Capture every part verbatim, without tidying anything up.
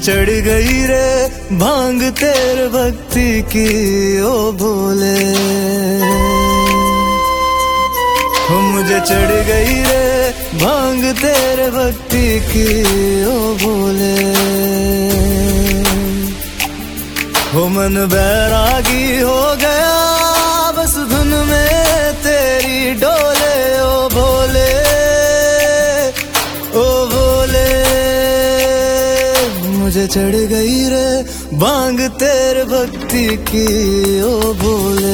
चढ़ गई रे भांग तेरे भक्ति की ओ भोले। हो मुझे चढ़ गई रे भांग तेरे भक्ति की ओ भोले। हो मन बैरागी हो गया बस धुन में तेरी डोले ओ भोले ओ भोले। मुझे चढ़ गई रे भांग तेरे भक्ति की ओ भोले।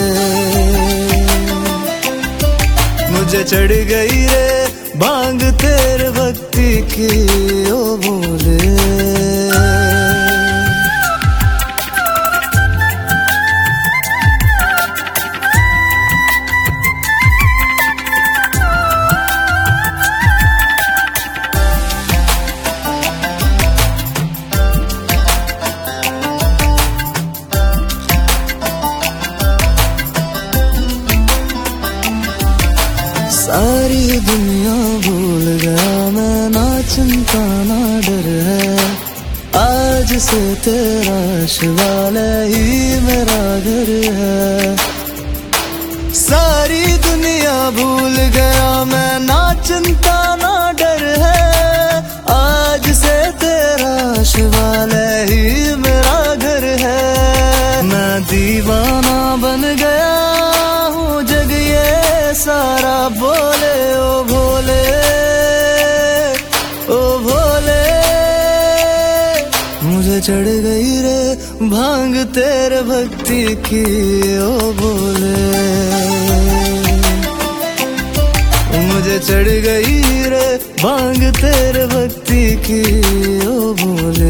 मुझे चढ़ गई रे भांग तेरे भक्ति की ओ भोले। सारी दुनिया भूल गया मैं, ना चिंता ना डर है। आज से तेरा शिवालय ही मेरा घर है। सारी दुनिया भूल गया मैं, ना चिंता ना डर है। आज से तेरा शिवालय ही मेरा घर है। मैं दीवाना बन गया हूँ, जग ये सारा बोले ओ भोले ओ भोले। मुझे चढ़ गई रे भांग तेरे भक्ति की ओ भोले। मुझे चढ़ गई रे भांग तेरे भक्ति की ओ भोले।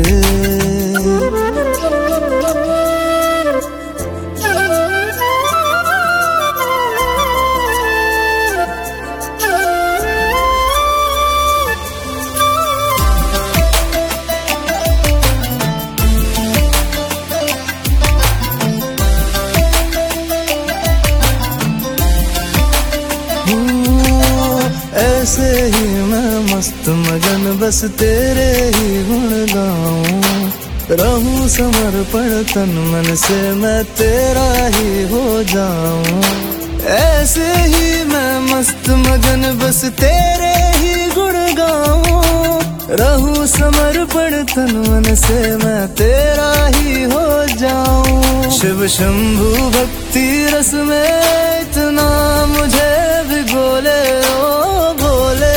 ऐसे ही मैं मस्त मगन बस तेरे ही गुण गाऊं। रहूं समर्पण तन मन से मैं तेरा ही हो जाऊं। ऐसे ही मैं मस्त मगन बस तेरे ही गुण गाऊं। रहूं समर्पण तन मन से मैं तेरा ही हो जाऊं। शिव शंभु भक्ति रस में इतना मुझे भिगोले ओ भोले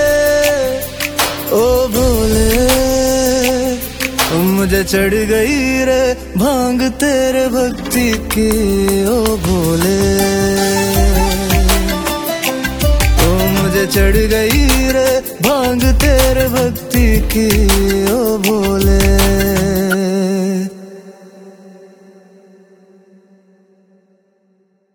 ओ भोले। मुझे चढ़ गई रे भांग तेरे भक्ति की ओ भोले। ओ मुझे चढ़ गई रे भांग तेरे भक्ति की ओ भोले।